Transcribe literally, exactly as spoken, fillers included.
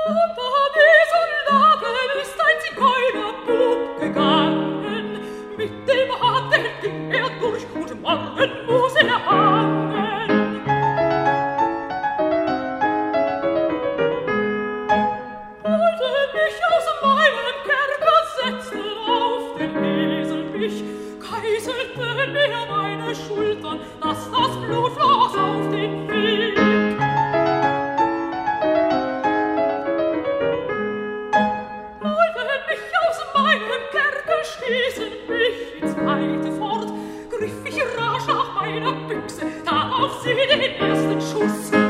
Unter die Soldaten ist ein Zigeunerbub gegangen, mit dem Handel ging er durch und morgen muss er hangen. Wollte mich aus meinem Kerker setzen auf den Esel mich, geißelte mir meine Schultern, dass das Blut floss auf den Weg. Schießen mich ins Weite fort, griff ich rasch nach meiner Büchse, da auf sie den ersten Schuss.